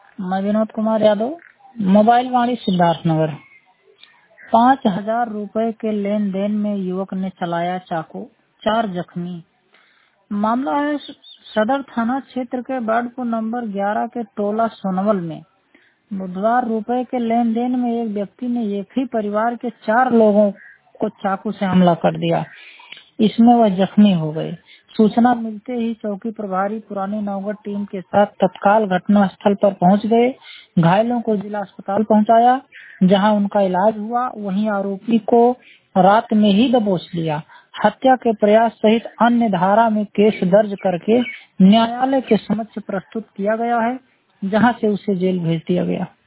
मैं विनोद कुमार यादव, मोबाइल वाणी सिद्धार्थनगर। 5,000 रुपए के लेन देन में युवक ने चलाया चाकू, 4 जख्मी। मामला है सदर थाना क्षेत्र के वार्ड नंबर 11 के टोला सोनवल में। बुधवार रुपए के लेन देन में एक व्यक्ति ने एक ही परिवार के 4 लोगों को चाकू से हमला कर दिया। इसमें वह जख्मी हो गए। सूचना मिलते ही चौकी प्रभारी पुरानी नौगढ़ टीम के साथ तत्काल घटना स्थल पर पहुंच गए। घायलों को जिला अस्पताल पहुंचाया, जहां उनका इलाज हुआ। वहीं आरोपी को रात में ही दबोच लिया। हत्या के प्रयास सहित अन्य धारा में केस दर्ज करके न्यायालय के समक्ष प्रस्तुत किया गया है, जहां से उसे जेल भेज दिया गया।